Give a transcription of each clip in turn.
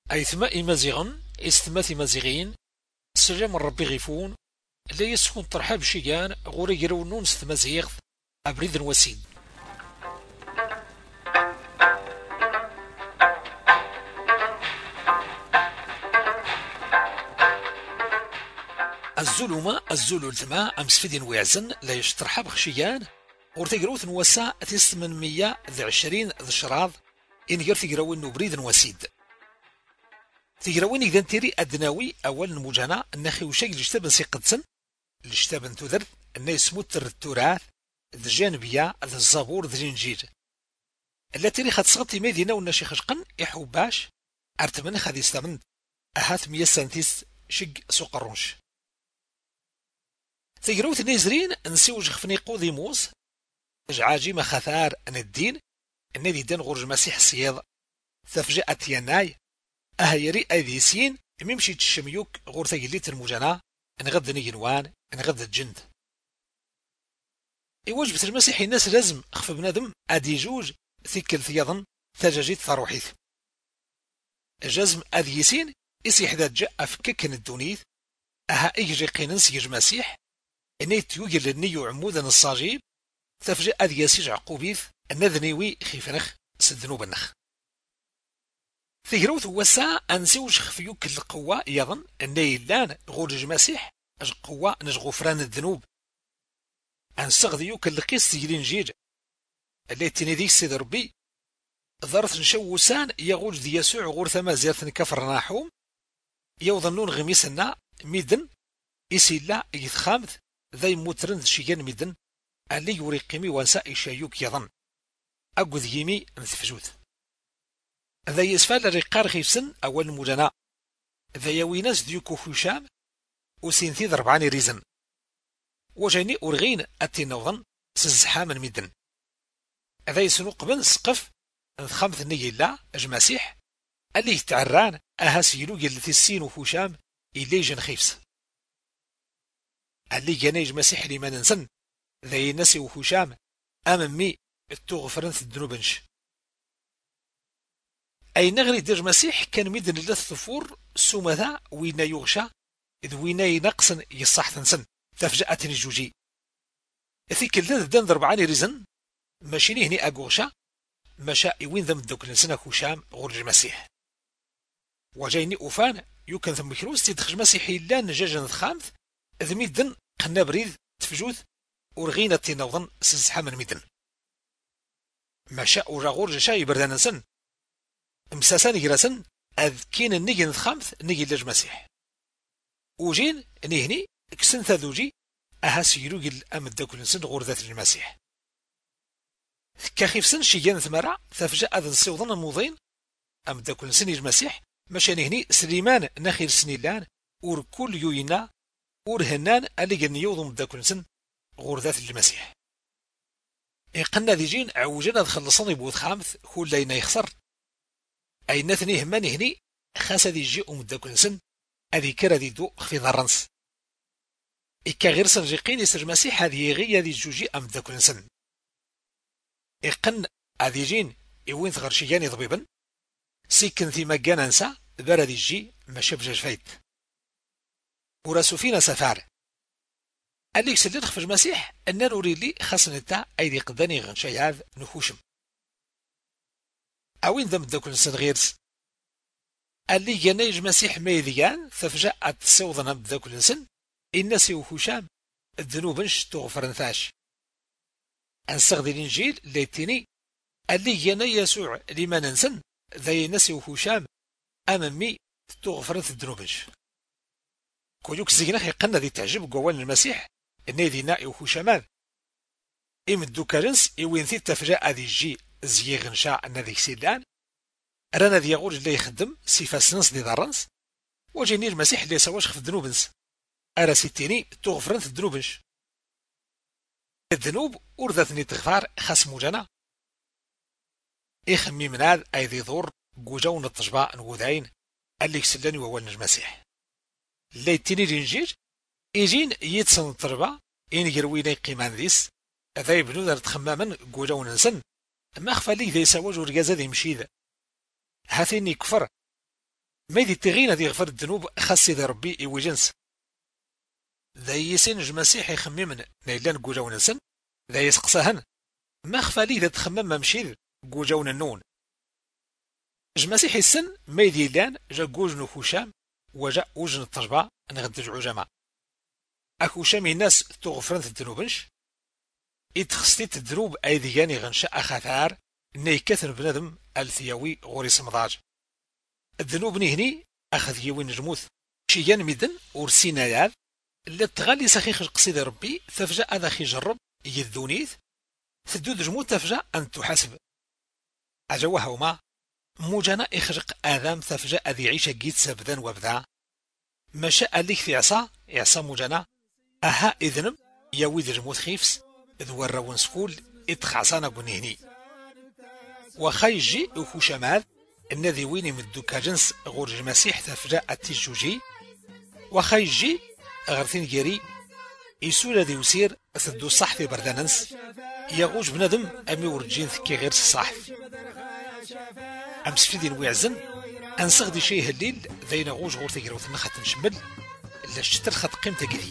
أيثما إمازيغن إستماث إمازيغين سلام ربي غيفون لا يسكن ترحاب شيغان غوري يرونون ستمازيغ أبريد وسيد. الزلمة الزلول ثما أمس فدين ويعزن لا يشترحاب خشيان ورتقروث نوسا تيس من 120 ذي شراض إن غير تقراوين نبريد وسيد. تقراوين إذا تيري أدناوي أول نموجانا النخي وشاق لجتابن سيقدسن لجتابن تذر الناس متر التراث ذي جانبية ذي الزابور ذي الإنجيل التي خد صغتي ميدينا والناشي خشقن إحوباش أرتمن خد يستمن أهات 100 سنتيس شق سوق الرنش. تقراوث نيزرين نسيوج خفني قوضي موز جعاجي مخاثار أن الدين النادي دان غرج مسيح السياض تفجأة يناي أهيري أيديسين ميمشي تشميوك غور تجليت المجانا نغد نيجنوان نغد الجند إواجبة المسيح الناس لازم خف بنادم أدي جوج ثيكل ثياضن ثجاجيت ثروحيث جزم أديسين إسي حداد جاء أفككن الدونيث أها إيجي قيننس يج مسيح إنيت يوجل النيو عمودا الصاجيب تفجأ أدياسيج عقوبيث النذنيوي خيفنخ سدنوب النخ ثيروث وسا أنسيوش خفيوك القوة يظن النيلان غورج مسيح أج قوة نج غفران الذنوب أنسغذيوك القيس تجرين جيج اللي تنذيك سيد ربي ضرت نشوسان يغوج دي يسوع غور ثما زيارة كفر ناحوم يوظنون غميسنا ميدن إسيلا يتخامث ذي موترن شيغان ميدن اللي يوريقيمي وانسا إشايوك يظن أقوذ يمي مثفجوث ذا يسفال الرقار خيفسن أول مجانا ذا يويناس ديوكو خشام وسينثي ضرباني ريزن وجاني أرغين أتنوضن سزحام الميدن ذا يسنو قبل سقف خمث نيلا أجماسيح اللي يتعران أهاسيلو يلثي السين وخشام إلي جن خيفس اللي جانيج مسيح لما ننسن ذا ينسي وخشام أممي التغفرنث الدنوبنش أي نغري دير مسيح كان ميدن اللث ثفور سومذا وينا يغشى إذ وينا ينقصن يصح ثنسن تفجأة الجوجي ثيك اللذ دان ضربعاني ريزن ماشيني هني أغوشى مشا وين ذم الدوك لنسنا خشام غرج المسيح وجايني أوفان يمكن ثم كروس تدخج مسيحي لا نجاجا خامث إذ ميدن قنا بريد تفجوث ورغينا تنوضن سزحا من ميدن مشا ورا غرج شاي بردان نسن مساسان يرسن أذ كين النيجي نخامث نيجي لج مسيح وجين نهني كسن ثذوجي أهاسيرو يل أمد داكل نسن غور ذات المسيح كخيف سن شيان ثمرة تفجأ أذن سيوضن الموضين أمد داكل نسن المسيح مشا نهني سليمان نخير سنيلان ور كل يوينا ور هنان اللي جن يوضم داكل نسن غور ذات المسيح قلنا ذي جين عوجنا دخلصني بوث خامث كل لينا يخسر أي نثني هماني هني خاس ذي جي مداكل سن أذي كرا ذي دو خفي ضرنس إكا غير سنجيقين يسر مسيح هذه غي ذي جوجي أم داكل سن إقن أذي جين إوين ثغرشياني ضبيبا سيكن ثي مجانا نسا بارا ذي جي ما شبجاج فايت وراسو فينا سفار اللي يكسل خفج مسيح أن نوري لي خاص نتا أيدي قداني غنشاي هذا نخوشم أوين ذم داكل نسن غيرس اللي جنايج مسيح ميديان تفجأ تسوضنا بداكل نسن الناس وخشام الذنوبنش تغفر نثاش أنسغذي الإنجيل ليتيني اللي جنا يسوع لما ننسن ذي الناس وخشام أمامي تغفر الذنوبنش كويوك زينا خيقنا ذي تعجب قوان المسيح النادي نائي وخشامان إمدو كارنس إوين ذي تفجأ ذي جي زيغن شاء النذي سيلان رانا ذي يغور اللي يخدم سيفاس نص دي دارنس وجيني المسيح اللي سواش خف الذنوبنس أرا سيتيني تغفرنت الذنوبنش الذنوب أرذتني تغفار خاص موجانا إخمي من هذا أي ذي ضور قوجون التجباء نغوذين اللي يكسلاني وهو المسيح اللي يتيني الإنجيل إيجين يتسن التربة إن يرويني قيمان ذيس ذا يبنو ذا تخماما قوجون نسن ما خفى لي ذي سواج ورقازة ذي مشيذ هاثيني كفر ما يدي تغينا دي يغفر الذنوب خاص ذي ربي يوجنس ذا يسين جمسيح يخممن نيلان قوجاون نسن ذا يسقسهن ما خفالي ذا تخمم ممشيد قوجاون النون جمسيح السن ما يدي لان جا قوجن خوشام وجا وجن التجبع نغدج عجما أخوشام الناس تغفرن الذنوبنش إتخستيت الذنوب أيدياني غنشا أخاثار نيكثن بندم الثياوي غوري سمضاج الذنوب نهني أخذ يوين نجموث شيان مدن ورسينا ياد اللي تغالي سخيخ قصيد ربي تفجأ هذا خي جرب يذونيث تدود جموت تفجأ أن تحاسب أجوها وما موجانا إخرق آذام تفجأ ذي عيشة جيت سبدا وبدا ما شاء ليك في عصا موجانا أها إذنب يويد جموت خيفس إذ ورون سكول إتخعصانا بنهني وخيجي أخو شمال الذي ويني من الدكا جنس غورج المسيح تفجأ التجوجي وخيجي غرثين جيري يسول ذي وسير ثدو صحفي برداننس يغوج بندم أمي ورجين ثكي غير الصحف أمس في دين ويعزن أنسغ دي شيه الليل ذي نغوج غور ثقير وثنخة نشمل إلا شتر خط قيمة قدي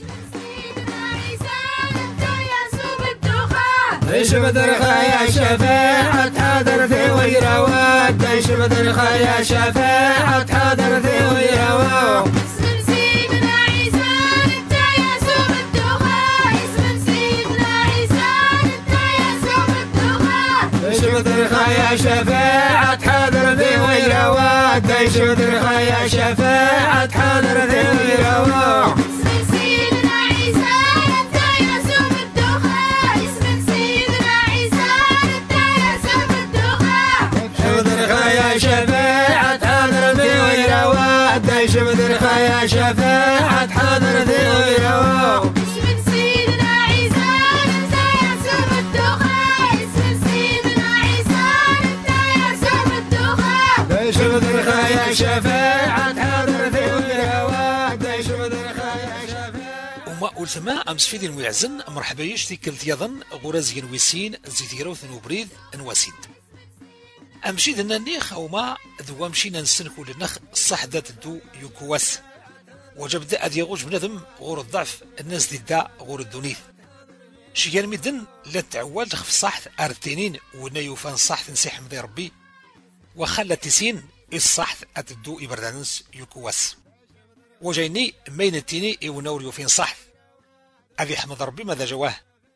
ديش بدر خايا شفاعة حاضر في ويروات ديش بدر خايا شفاعة حاضر في ويروات اسم سيدنا عيسى انت يسوع الدخان اسم سيدنا عيسى انت يسوع الدخان ديش بدر خايا شفاعة حاضر في ويروات ديش بدر خايا شفاعة حاضر في ويروات اسم سيدنا عيسى انت يسوع الدخان اسم سيدنا عيسى انت يسوع الدخان بدر خايا شفاعة حاضر في ويروات ديش بدر خايا شفاعة حاضر في ويروات اسم سيدنا عيسى انت يسوع الدخان اسم سيدنا عيسى انت يسوع الدخان ديش بدر خايا شفاعة حاضر في ويروات ديش بدر خايا شفاعة وما أولتما أمس في دين ويعزن مرحبا يشتي كلت يظن غرازي ويسين زيتيرو ثنوبريد نواسيد أمشي دنا النيخ أو ما ذو مشينا نسنكو للنخ الصح ذات الدو يكواس وجب دا أدي غوج بندم غور الضعف الناس دي دا غور الدونيث شيان مدن لا تعوال تخف صح أرتينين ونيو فان صح تنسيح مدي ربي وخلى تسين الصح أتدو إبردانس يكواس وجيني مين التيني ونور يوفين صح أبي حمد ربي ماذا جواه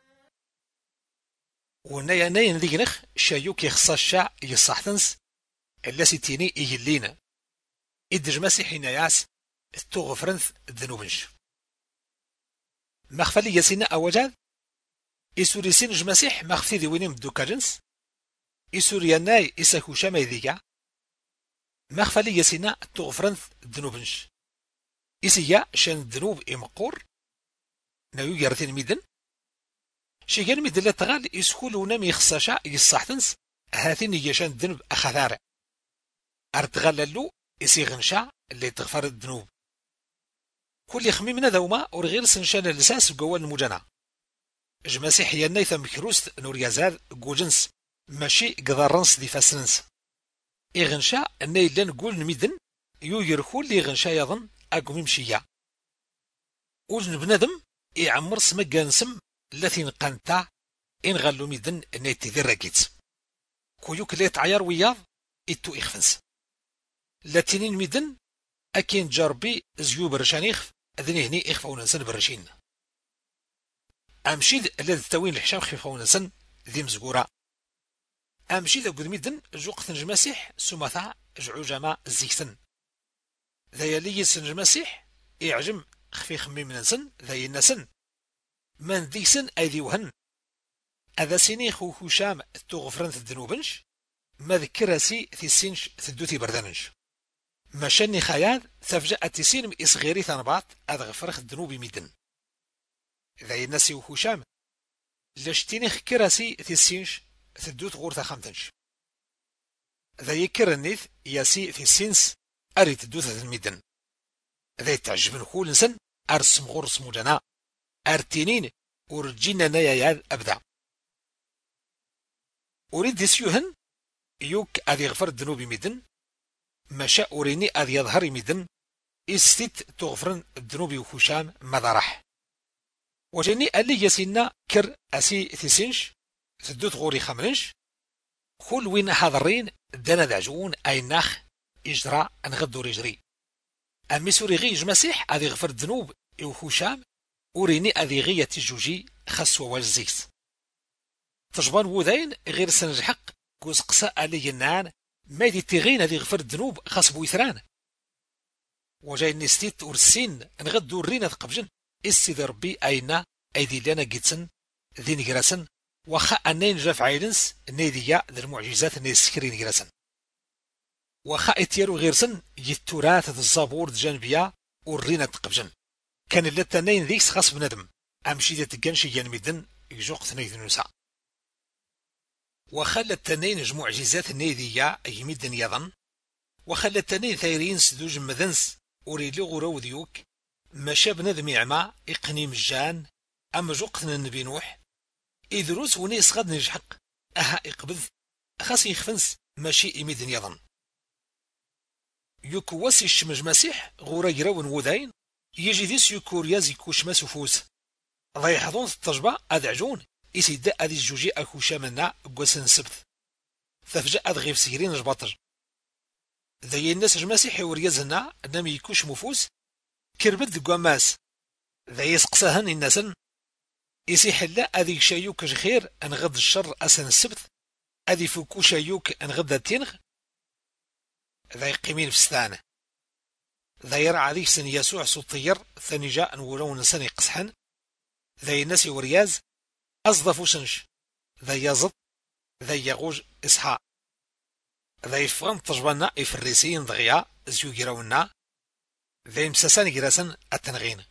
ونيا نين ذينخ شايوك يخصى الشاع يصحتنس إلا ستيني إيجلينا إدج مسيحي نياس تغفرنث الذنوبنش مخفلي يسينا أوجاد إسوري سينج مسيح مخفي ذي وينيم دوكا جنس إسوري ناي إساكو شامي ذيكا مخفلي يسينا تغفرنث الذنوبنش إسيا شان الذنوب إمقور نايو يارثين ميدن شيغان ميدلا تغال يسكولونا ميخصاشا يصحتنس هاثين يشان الذنب أخذارع أرتغللو يسيغنشا اللي تغفر الذنوب كل يخمي من ذوما ورغير سنشان اللساس بقوان المجانا جماسيح ينايثا مكروست نور يزاد قوجنس ماشي قذرنس دي فاسننس إغنشا أني لن قول نميدن يو يرخول لي غنشا يظن أقوم يمشيا وجن بندم يعمر سمقانسم التي نقنتا إن غلو ميدن نيتي ذي الرقيت كويوك ليت عيار وياض إتو إخفنس لاتينين ميدن أكين جاربي زيو برشان إخف أذني هني إخفا وننسن برشين أمشيد الذي تاوين الحشام خفا وننسن ذي مزقورا أمشيد أقود ميدن جوقت نجماسيح سمثا جعو جما الزيكتن ذا يلي سنجماسيح إعجم خفي خمي من نسن ذا ينسن من ذي سن أيدي وهن أذا سيني خو هشام تغفرن الذنوبنش ما ذكرسي في السنش ثدوتي بردنش ما شني خيال تفجأ تسين من إصغيري ثنبات أذغفرخ الذنوب ميدن إذا ينسي وهشام لشتيني خكرسي في السنش ثدوت غورثا خمتنش ذا يكر النيث ياسي في السنس أريد تدوث الميدن ذا يتعجبن خول نسن أرسم غرس مجانا أرتينين ورجينا نياياد أبدا أريد يسيوهن يوك أذي غفر الذنوب ميدن مشا أوريني أذ يظهر مدن استيت تغفرن الذنوب وخشام ماذا راح وجني اللي يسينا كر أسي ثسنش تدوت غوري خمرنش كل وين حاضرين دانا دعجون أي ناخ إجرا أنغدو رجري أمي سوري غي جمسيح أذي غفر الذنوب وخشام أوريني أذي غي تجوجي خسوة والزيكس تجبان وذين غير سنجحق قوس قساء علي النان ما دي تغين هذي غفر الذنوب خاص بويثران وجاي نستيت ورسين نغدو الرينا ثقبجن استي ربي أينا أيدي لنا جيتسن ذي نجرسن وخا أنين جاف عيلنس نيديا ذي المعجزات نيسكري نجرسن وخا اتيرو غيرسن يتوراث ذي الزابور جانبيا ورينا تقبجن كان اللتانين ذيكس خاص بندم أمشي ذي تقنشي ينمدن يجوق ثنيد نساء وخلى التنين جموع معجزات نيديا يمدن يظن وخلى التنين ثايرين سدوج مذنس وريلي غورو ديوك ماشا بنادم يعمى يقني مجان أما جوقتنا النبي نوح إذروس ونيس غاد نجحق أها يقبض خاص يخفنس ماشي يمدن يظن يكواسي الشمج مسيح غورا يراون وذاين يجي ديس يكورياز يكوش ما سفوس ضيحضون التجبع أدعجون يسيدا أدي الجوجي أكوشا منا قوسن سبت ثفجأ أدغيف سيرين جباطر ذي الناس جماسيحي وريازنا نام يكوش مفوس كربت ذي قواماس ذي يسقساهن الناسن يسيح لا أدي شايوك جخير أنغض الشر أسن السبت أدي فوكو شايوك أنغض التنغ ذي قيمين في ستانه ذي يرعى ذي سن يسوع سطير ثاني جاء نولون سن يقصحن ذي الناس ورياز أصدفو سنش ذي يزط ذي يغوج إسحاق ذي فغن تجبنا يفرسين ضغيا زيو جراونا ذي مساسان جراسن التنغين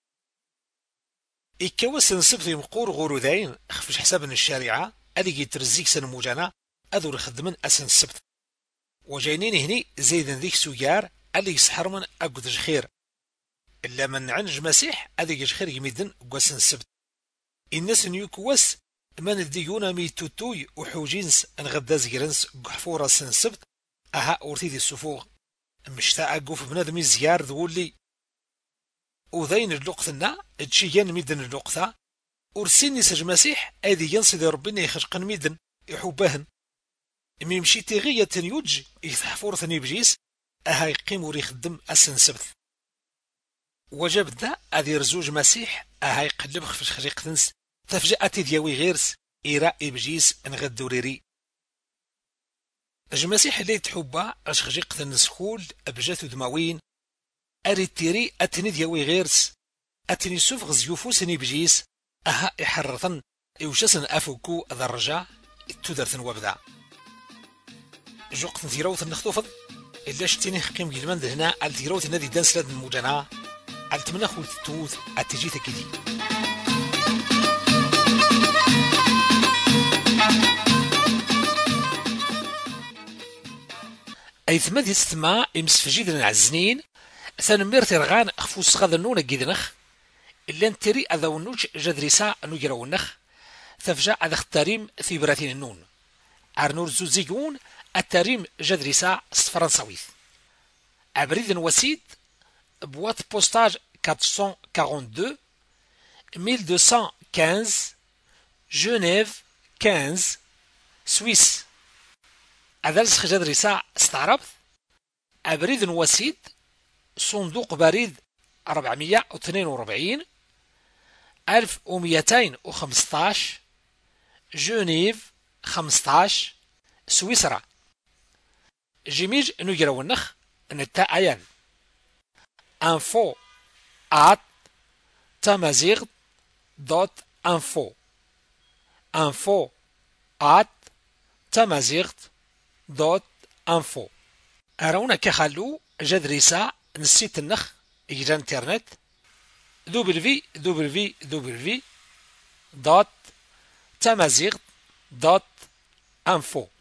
إكواسن سبت يمقور غورو ذاين خفش حسابن الشارعة أدي ترزيك سن موجانا أذو خدمن أسن السبت وجاينين هني زيدن ذيك سويار اللي يسحر من أقود خير إلا من عنج مسيح أدي خير يميدن قواسن السبت الناس نيوكواس من الديونا ميتوتوي وحوجينس انغداز جرنس قحفورة سن السبت أها أورتيدي السفوغ مشتاق قوف بنادمي زيار ذولي وذين اللقثنا تشيان ميدن اللقثة ورسيني سج مسيح أدي ينصد ربنا يخشقن ميدن يحبهن ميمشي تغية يوج يتحفور ثني بجيس أها يقيم وريخدم أسن سبت وجب دا أدي رزوج مسيح أها يقلب خفش خريق تنس تفجأت دياوي غيرس إيراء بجيس انغدوريري المسيح اللي تحبا اش خجيق تنسخول أبجاتو دماوين أريتيري أتني دياوي غيرس أتني سوفغ زيوفوسني بجيس أها إحرثن إوشاسن أفوكو ذرجا تودرثن وابدا جوقت نثيروث النخطوفض إلا شتيني خقيم جلمان دهنا التيروث نادي دانس لاد الموجانا التمنخ والتوث التجي تكيدي أي ثماد يستمع إمسفجيد العزنين ثانمير ترغان أخفوس غاذنون جيدنخ إلا نتري أذونوش جدريسا نجرونخ ثفجا أذا اختاريم في براتين النون أرنور زوزيون التاريم جدريسا فرنساويث أبريد وسيد بوات بوستاج 442 1215 جنيف 15 سويس أذلس جدريسا استعربت أبريد وسيد صندوق بريد 442 1215 جنيف 15 سويسرا جيميج نجرو النخ نتا أيان info at tamazigh.info info at tamazigh.info أرونا كخلو جدريسا نسيت النخ إجرى انترنت www.tamazigh.info